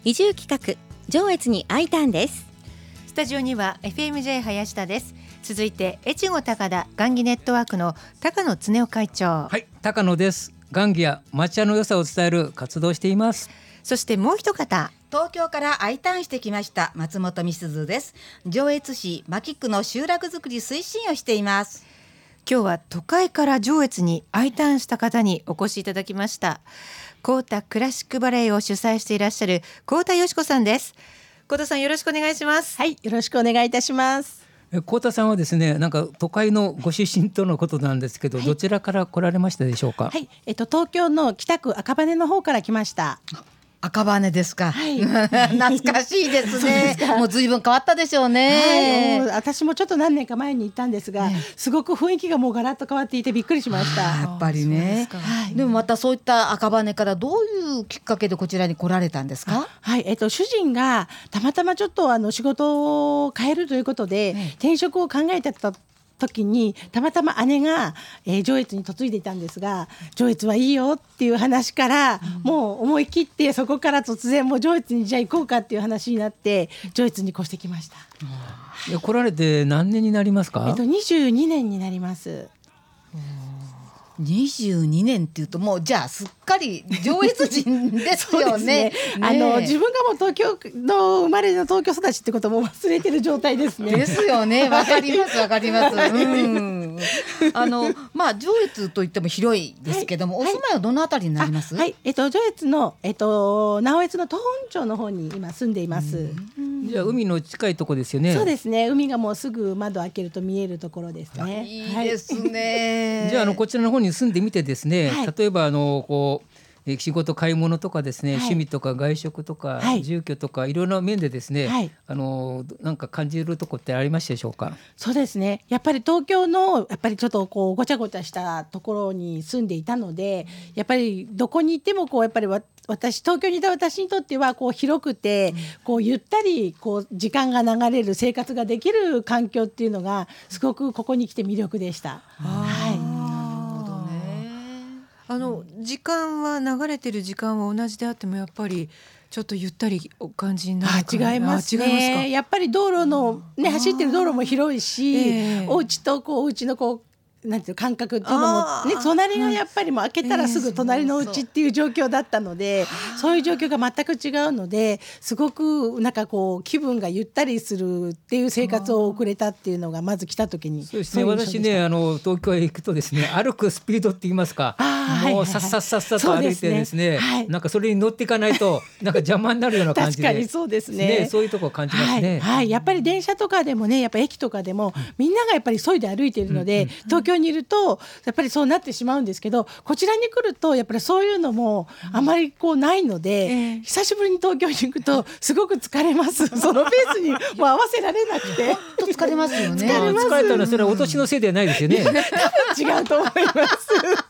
移住企画上越に Iターンです。 スタジオには FMJ 林田です。続いて越後高田雁木ネットワークの高野恒夫会長。 はい、高野です。雁木や町屋の良さを伝える活動をしています。 そしてもう一方、 東京から Iターンしてきました松本美鈴です。上越市牧区の集落づくり推進をしています。 今日は都会から上越に Iターンした方にお越しいただきました。コータクラシックバレエを主催していらっしゃるコータよしこさんです。コータさん、よろしくお願いします。 はい、よろしくお願いいたします。 コータさんはですね、なんか都会のご出身とのことなんですけど、どちらから来られましたでしょうか？ はい、東京の北区赤羽の方から来ました。 赤羽ですか、 はい、 懐かしいですね。もう随分変わったでしょうね。 はい、私もちょっと何年か前に行ったんですが、すごく雰囲気がもうガラッと変わっていてびっくりしました。 やっぱりね。でもまたそういった赤羽からどういうきっかけでこちらに来られたんですか？ はい、主人がたまたまちょっと仕事を変えるということで、転職を考えてた時にたまたま姉が、上越に嫁いでいたんですが、上越はいいよっていう話から、もう思い切ってそこから突然もう上越にじゃあ行こうかっていう話になって上越に越してきました。 来られて何年になりますか ？22年になります。 22年っていうともうじゃあすっかり上越人ですよね。 自分がもう東京の生まれの東京育ちってことも忘れてる状態ですね。 ですよね。わかりますわかります。上越といっても広いですけども、お住まいはどのあたりになります？ はい、上越の直江津の東本町の方に今住んでいます。 じゃあ海の近いとこですよね。 そうですね、海がもうすぐ窓開けると見えるところですね。 いいですね。 じゃあこちらの方に住んでみてですね、例えば仕事買い物とかですね、趣味とか外食とか、住居とかいろいろな面でですね、なんか感じるとこってありましたでしょうか？ そうですね、やっぱり東京のやっぱりちょっとごちゃごちゃしたところに住んでいたので、やっぱりどこに行ってもやっぱり東京にいた私にとっては広くてゆったり時間が流れる生活ができる環境っていうのがすごくここに来て魅力でした。 時間は流れてる時間は同じであってもやっぱりちょっとゆったりお感じになるかな。 違いますね。やっぱり道路の、走ってる道路も広いし、お家とお家のなんていう感覚っていうのも、隣がやっぱりもう開けたらすぐ隣の家っていう状況だったので、そういう状況が全く違うので、すごくなんか気分がゆったりするっていう生活を送れたっていうのがまず来た時に。 そうですね、私ね東京へ行くとですね、歩くスピードって言いますか、もうさっさっさっさと歩いてですね、なんかそれに乗っていかないとなんか邪魔になるような感じで確かにそうですね。 そういうところを感じますね。 やっぱり電車とかでもね、やっぱ駅とかでもみんながやっぱり急いで歩いているので、東京にいるとやっぱりそうなってしまうんですけど、こちらに来るとやっぱりそういうのもあまりないので、久しぶりに東京に行くとすごく疲れます。そのペースにもう合わせられなくて疲れますよね。 疲れたのはそれはお年のせいではないですよね。 多分違うと思います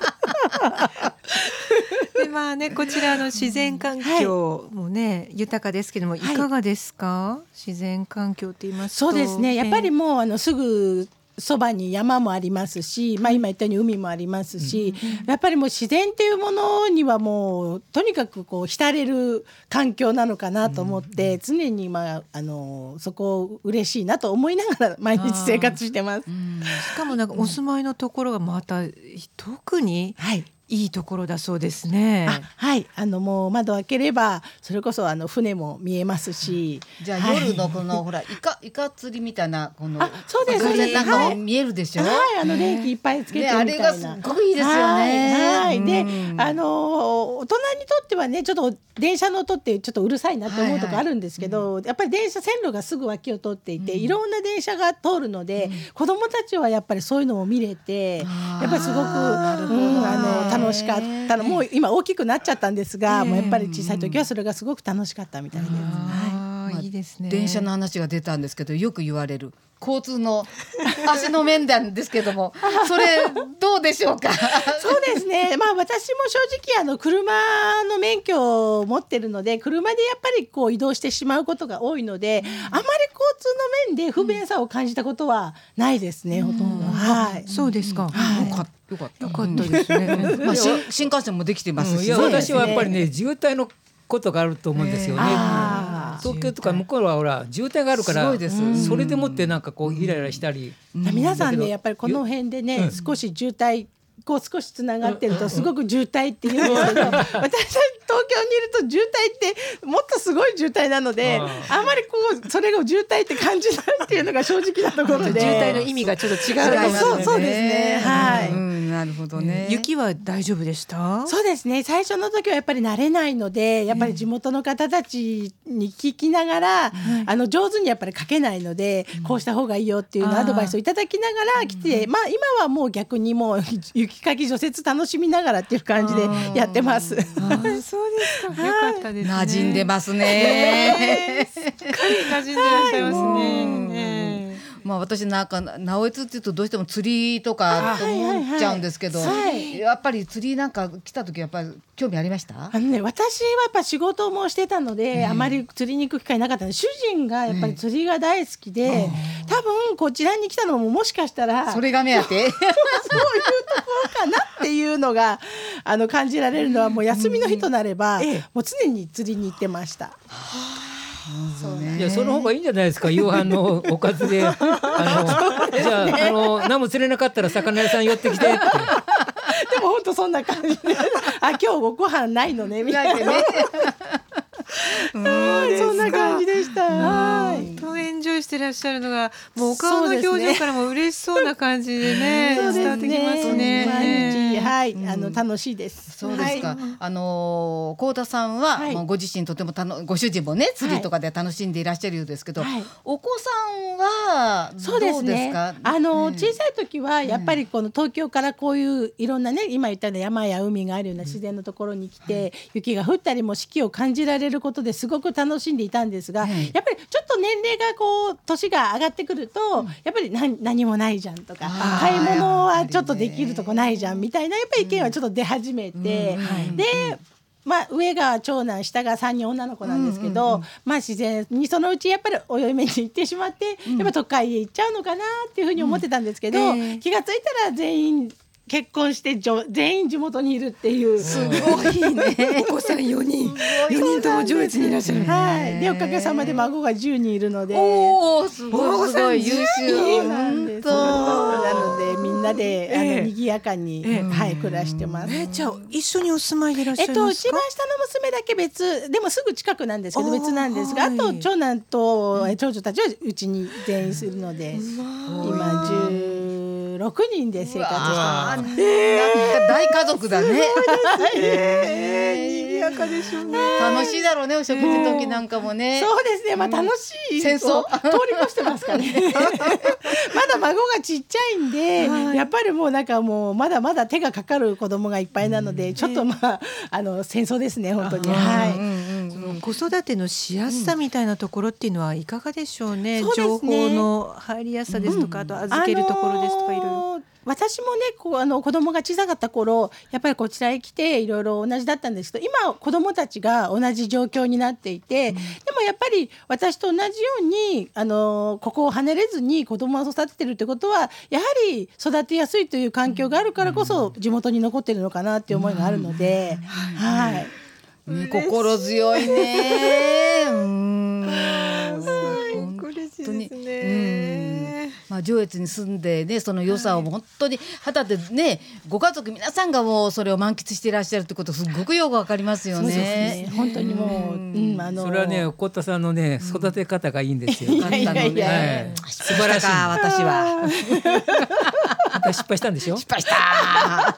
でこちらの自然環境もね、豊かですけども、いかがですか？自然環境って言いますと。 そうですね、やっぱりもうすぐそばに山もありますし、今言ったように海もありますし、やっぱりもう自然っていうものにはもうとにかく浸れる環境なのかなと思って、常にそこ嬉しいなと思いながら毎日生活してます。 しかもなんかお住まいのところがまた特にいいところだそうですね。 もう窓開ければそれこそ船も見えますし、 じゃあ夜のほらイカ釣りみたいなそうですね、 なんかも見えるでしょ。 電気いっぱいつけてみたいな、 あれがすごくいいですよね。 で大人にとってはね、ちょっと電車の音ってちょっとうるさいなって思うとこあるんですけど、やっぱり線路がすぐ脇を通っていて、いろんな電車が通るので、子どもたちはやっぱりそういうのを見れて、やっぱりすごく楽しかったの。もう今大きくなっちゃったんですが、もうやっぱり小さい時はそれがすごく楽しかったみたいです。 いいですね。 電車の話が出たんですけど、よく言われる交通の足の面なんですけどもそれどうでしょうか？ そうですね、私も正直車の免許を持ってるので、車でやっぱり移動してしまうことが多いので、あまり交通の面で不便さを感じたことはないですね、ほとんど。 そうですか。 よかったですね。 新幹線もできてますし、 私はやっぱりね、渋滞のことがあると思うんですよね。 東京とか向こうはほら渋滞があるから、 すごいです。 それでもってなんかこうイライラしたり、 皆さんねやっぱりこの辺でね、少し渋滞こう少しつながってるとすごく渋滞っていうんですけど、私は東京にいると渋滞ってもっとすごい渋滞なので、あんまりこうそれが渋滞って感じないっていうのが正直なところで、 渋滞の意味がちょっと違う。 そうですね。はい。 なるほどね。 雪は大丈夫でした？ そうですね。最初の時はやっぱり慣れないので、やっぱり地元の方たちに聞きながら、上手にやっぱり書けないので、こうした方がいいよっていうのアドバイスをいただきながら来て、まあ今はもう逆にもう雪かき除雪楽しみながらっていう感じでやってます。 そうですか。よかったですね。 馴染んでますね。 しっかり馴染んでいらっしゃいますね。 まあ私なんか直江津っていうとどうしても釣りとかと思っちゃうんですけど、やっぱり釣りなんか来た時やっぱり興味ありました？ 私はやっぱ仕事もしてたので、あまり釣りに行く機会なかったので、主人がやっぱり釣りが大好きで、多分こちらに来たのももしかしたらそれが目当てそういうところかなっていうのが感じられるのは、もう休みの日となれば、もう常に釣りに行ってました。 いやその方がいいんじゃないですか。夕飯のおかずでじゃあ何も釣れなかったら魚屋さん寄ってきてってでも本当そんな感じで今日ご飯ないのねみたいなねそんな感じでした。 本当エンジョイしてらっしゃるのがもうお顔の表情からも嬉しそうな感じでね伝わってきますね。 毎日楽しいです。 そうですか。幸田さんはもうご自身とてもご主人もね釣りとかで楽しんでいらっしゃるようですけど、お子さんはどうですか？ 小さい時はやっぱりこの東京からこういういろんなね今言ったような山や海があるような自然のところに来て、雪が降ったりも四季を感じられることですごく楽しんでいたんですが、やっぱりちょっと年齢がこう年が上がってくると、やっぱり何もないじゃんとか、買い物はちょっとできるとこないじゃんみたいなやっぱり意見はちょっと出始めて、で上が長男下が3人女の子なんですけど、自然にそのうちやっぱりお嫁に行ってしまって、やっぱ都会へ行っちゃうのかなっていうふうに思ってたんですけど、気がついたら全員結婚して全員地元にいるっていう。 すごいね。お子さん4人とも上越にいらっしゃる。 でおかげさまで孫が10人いるので、 すごい優秀なんです。なのでみんなで賑やかに暮らしてます。 じゃあ一緒にお住まいでいらっしゃいますか？ 一番下の娘だけ別でもすぐ近くなんですけど別なんですが、あと長男と長女たちはうちに全員するので今16人で生活してます。 なんか大家族だね。 賑やかでしょうね。 楽しいだろうねお食事の時なんかもね。 そうですね。楽しい戦争通り越してますかね。まだ孫がちっちゃいんで、やっぱりもうなんかもうまだまだ手がかかる子供がいっぱいなので、ちょっと戦争ですね本当に。 子育てのしやすさみたいなところっていうのはいかがでしょうね。情報の入りやすさですとか、あと預けるところですとかいろいろ。 私もね子供が小さかった頃やっぱりこちらへ来ていろいろ同じだったんですけど、今子供たちが同じ状況になっていて、でもやっぱり私と同じようにここを離れずに子供を育ててるってことはやはり育てやすいという環境があるからこそ地元に残ってるのかなっていう思いがあるので、 心強いね。 嬉しいですね。 上越に住んでねその良さを本当に肌でねご家族皆さんがもうそれを満喫していらっしゃるってことすごくよくわかりますよね。 本当にもうそれはね幸田さんのね育て方がいいんですよ。 素晴らしい。私は失敗したんでしょ。 失敗した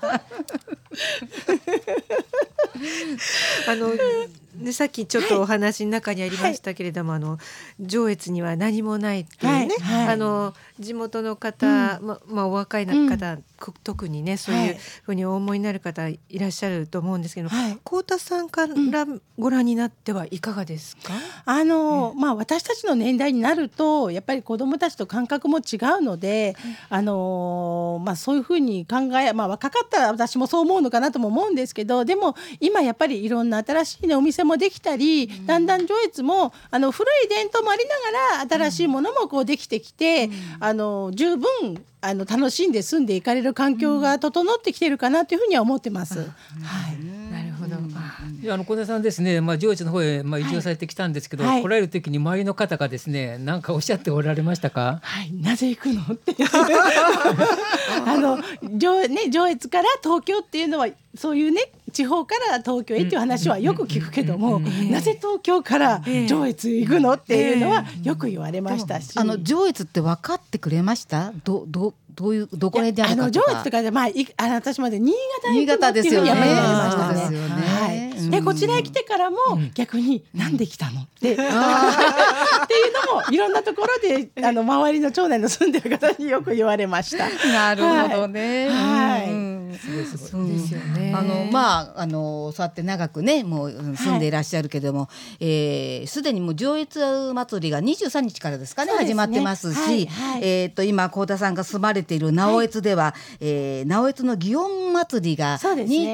さっきちょっとお話の中にありましたけれども、上越には何もないっていうね、地元の方、お若い方、特にねそういうふうにお思いになる方いらっしゃると思うんですけど、幸田さんからご覧になってはいかがですか？ 私たちの年代になるとやっぱり子どもたちと感覚も違うので、そういうふうに考若かったら私もそう思うのかなとも思うんですけど、でも今やっぱりいろんな新しい、お店もできたり、だんだん上越も古い伝統もありながら新しいものもできてきて、十分楽しんで住んでいかれる環境が整ってきてるかなというふうには思ってます。 なるほど。 小田さんですね、上越の方へ移住されてきたんですけど、来られる時に周りの方がですね何かおっしゃっておられましたか？ なぜ行くのって上越から東京っていうのはそういうね地方から東京へっていう話はよく聞くけども、なぜ東京から上越行くのっていうのはよく言われましたし、 上越って分かってくれました？どうどこら辺であるかとか。 上越とかで私まで新潟っていうふうにやっぱり言われましたね。でこちらへ来てからも逆になんで来たのっていうのもいろんなところで周りの町内の住んでる方によく言われました。 なるほどね。 そうですよね。 そうやって長くねもう住んでいらっしゃるけども、すでにもう上越祭りが23日からですかね始まってますし、今幸田さんが住まれている直江津では、直江津の祇園祭りが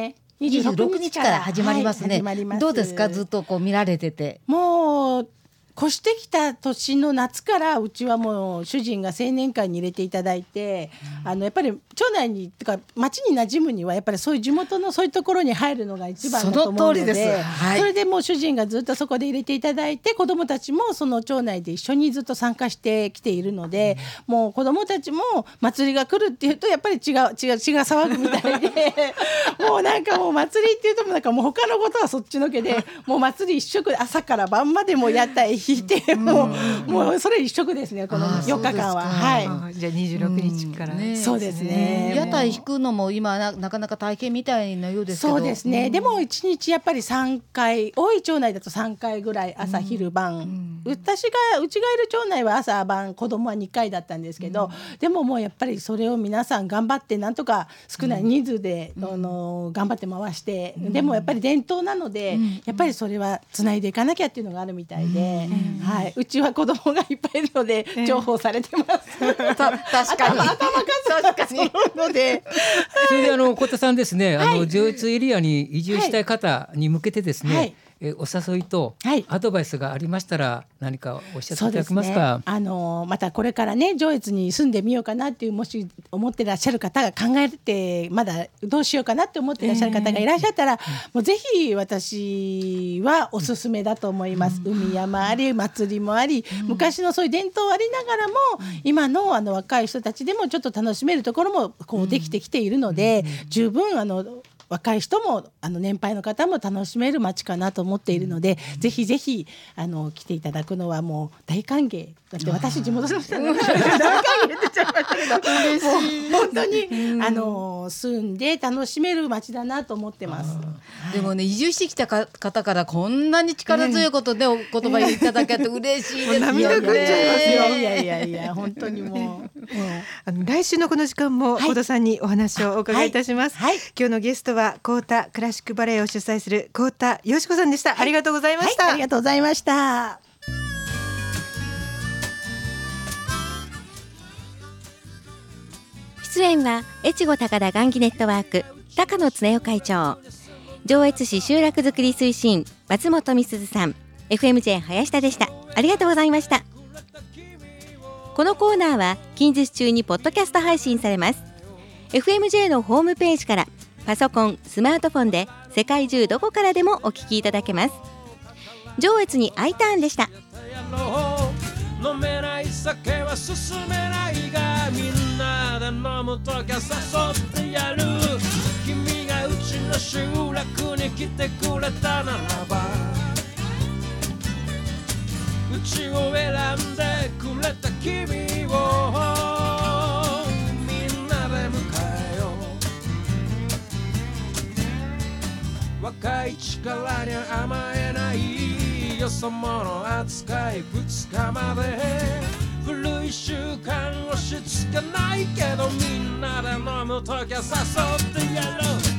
26日から始まりますね。どうですか？ずっと見られてて。 もう越してきた年の夏からうちはもう主人が青年会に入れていただいて、やっぱり町内にとか町に馴染むにはやっぱりそういう地元のそういうところに入るのが一番だと思うので、 その通りです。 それでもう主人がずっとそこで入れていただいて、子どもたちもその町内で一緒にずっと参加してきているので、もう子どもたちも祭りが来るっていうとやっぱり血が騒ぐみたいでもうなんかもう祭りっていうともう他のことはそっちのけでもう祭り一色で朝から晩までも屋台引いてもうそれ一色ですね、この4日間は。 じゃあ26日から、 そうですね。 屋台引くのも今なかなか大変みたいなようですけど。 そうですね、でも1日やっぱり3回、多い町内だと3回ぐらい朝昼晩、うちがいる町内は朝晩子供は2回だったんですけど、でももうやっぱりそれを皆さん頑張ってなんとか少ない人数で、頑張って回して、でもやっぱり伝統なので、やっぱりそれはつないでいかなきゃっていうのがあるみたいで、うちは子供がいっぱいいるので重宝されてます。 確かに頭数が揃うのでそれで幸田さんですね、上越エリアに移住したい方に向けてですね、お誘いとアドバイスがありましたら何かおっしゃっていただけますか？ またこれからね上越に住んでみようかなっていう、もし思ってらっしゃる方が考えてまだどうしようかなって思ってらっしゃる方がいらっしゃったら、もうぜひ私はおすすめだと思います。海山あり祭りもあり、昔のそういう伝統ありながらも今の若い人たちでもちょっと楽しめるところもこうできてきているので、十分若い人も年配の方も楽しめる街かなと思っているので、ぜひぜひ来ていただくのはもう大歓迎だって。私地元の人なので大歓迎って言っちゃいましたけど嬉しい。本当に住んで楽しめる街だなと思ってます。 でもね、移住してきた方からこんなに力強いことでお言葉いただけて嬉しいですよね。 涙ぐっちゃいますよ。いや本当にもう来週のこの時間も幸田さんにお話をお伺いいたします。今日のゲストは幸田クラシックバレエを主催する幸田よし子さんでした。ありがとうございました。 ありがとうございました。 出演は越後高田雁木ネットワーク高野恒夫会長、上越市集落づくり推進松本美鈴さん、 FMJ 林田でした。ありがとうございました。このコーナーは近日中にポッドキャスト配信されます。 FMJ のホームページからパソコン、スマートフォンで世界中どこからでもお聞きいただけます。上越に Iターンでした。 飲めない酒は進めないが、みんなで飲むときは誘ってやる。君がうちの集落に来てくれたならば、うちを選んでくれた君をみんなで迎えよう。若い力に甘えないよそ者扱い2日まで、古い習慣押し付けないけど、みんなで飲むときは誘ってやろう。